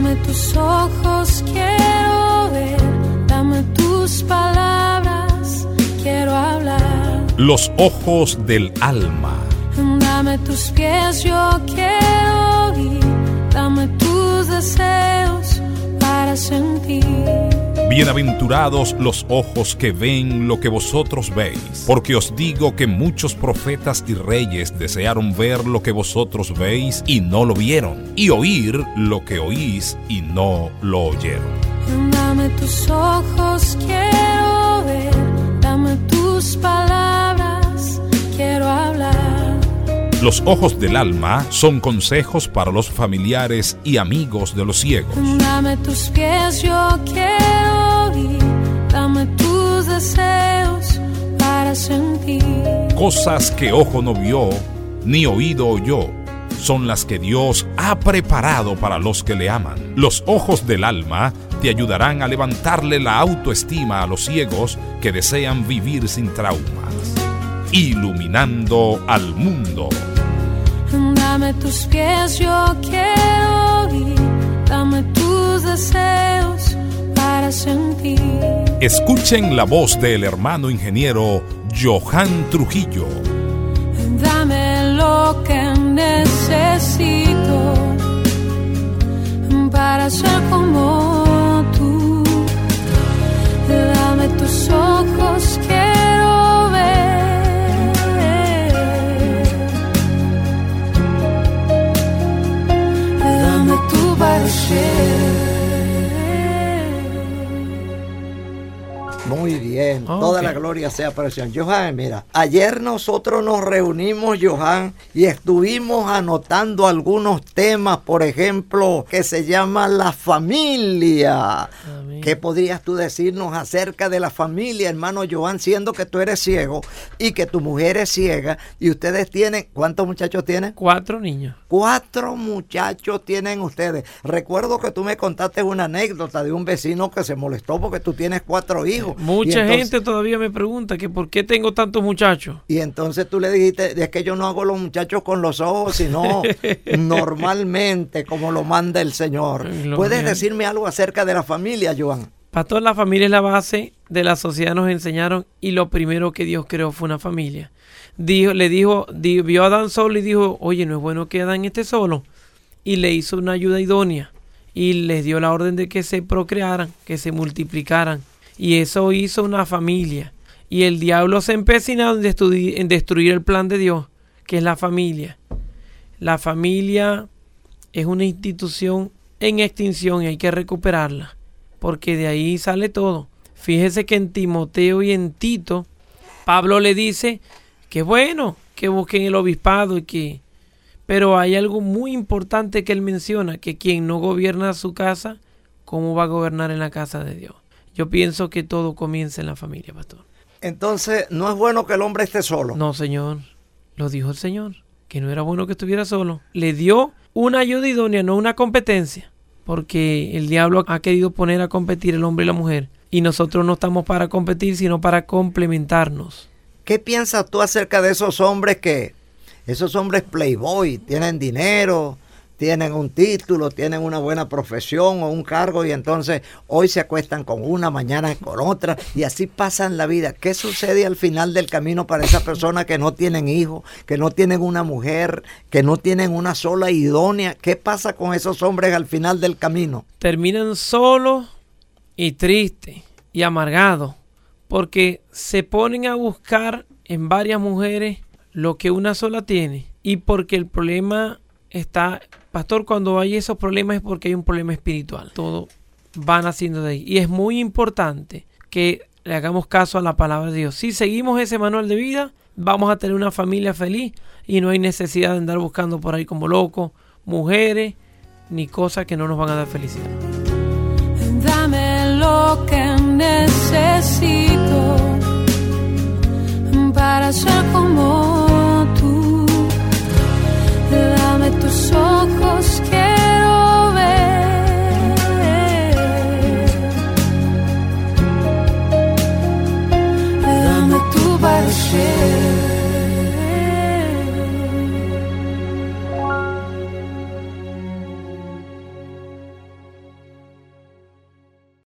Dame tus ojos, quiero ver. Dame tus palabras, quiero hablar. Los ojos del alma. Dame tus pies, yo quiero ir. Dame tus deseos para sentir. Bienaventurados los ojos que ven lo que vosotros veis, porque os digo que muchos profetas y reyes desearon ver lo que vosotros veis y no lo vieron, y oír lo que oís y no lo oyeron. Dame tus ojos, quiero ver. Dame tus palabras, quiero hablar. Los ojos del alma son consejos para los familiares y amigos de los ciegos. Dame tus pies, yo quiero ir. Dame tus deseos para sentir. Cosas que ojo no vio, ni oído oyó, son las que Dios ha preparado para los que le aman. Los ojos del alma te ayudarán a levantarle la autoestima a los ciegos que desean vivir sin traumas. Iluminando al mundo. Dame tus pies, yo quiero ir. Dame tus deseos para sentir. Escuchen la voz del hermano ingeniero Johan Trujillo. Dame lo que necesito para ser como tú. Dame tus ojos, quiero ver. Dame tu parecer. Muy bien, toda la gloria sea para el Señor. Johan, mira, ayer nosotros nos reunimos, Johan, y estuvimos anotando algunos temas, por ejemplo, que se llama la familia. Amén. ¿Qué podrías tú decirnos acerca de la familia, hermano Johan, siendo que tú eres ciego y que tu mujer es ciega y ustedes tienen, ¿cuántos muchachos tienen? 4 niños. 4 muchachos tienen ustedes. Recuerdo que tú me contaste una anécdota de un vecino que se molestó porque tú tienes 4 hijos. Mucha gente todavía me pregunta que por qué tengo tantos muchachos. Y entonces tú le dijiste, es que yo no hago los muchachos con los ojos, sino normalmente como lo manda el Señor. ¿Puedes decirme algo acerca de la familia, Johan? Pastor, la familia es la base de la sociedad, nos enseñaron, y lo primero que Dios creó fue una familia. Vio a Adán solo y dijo, oye, no es bueno que Adán esté solo. Y le hizo una ayuda idónea y les dio la orden de que se procrearan, que se multiplicaran. Y eso hizo una familia. Y el diablo se ha empecinado en destruir el plan de Dios, que es la familia. La familia es una institución en extinción y hay que recuperarla, porque de ahí sale todo. Fíjese que en Timoteo y en Tito, Pablo le dice que bueno, que busquen el obispado pero hay algo muy importante que él menciona, que quien no gobierna su casa, ¿cómo va a gobernar en la casa de Dios? Yo pienso que todo comienza en la familia, pastor. Entonces, ¿no es bueno que el hombre esté solo? No, Señor. Lo dijo el Señor, que no era bueno que estuviera solo. Le dio una ayuda idónea, no una competencia, porque el diablo ha querido poner a competir el hombre y la mujer. Y nosotros no estamos para competir, sino para complementarnos. ¿Qué piensas tú acerca de esos hombres esos hombres playboy, tienen dinero, tienen un título, tienen una buena profesión o un cargo y entonces hoy se acuestan con una, mañana con otra y así pasan la vida? ¿Qué sucede al final del camino para esas personas que no tienen hijos, que no tienen una mujer, que no tienen una sola idónea? ¿Qué pasa con esos hombres al final del camino? Terminan solos y tristes y amargados porque se ponen a buscar en varias mujeres lo que una sola tiene, y porque el problema está, pastor, cuando hay esos problemas es porque hay un problema espiritual. Todo va naciendo de ahí. Y es muy importante que le hagamos caso a la palabra de Dios. Si seguimos ese manual de vida, vamos a tener una familia feliz y no hay necesidad de andar buscando por ahí como locos mujeres ni cosas que no nos van a dar felicidad. Dame lo que necesito para ser como tú. Dame tus ojos que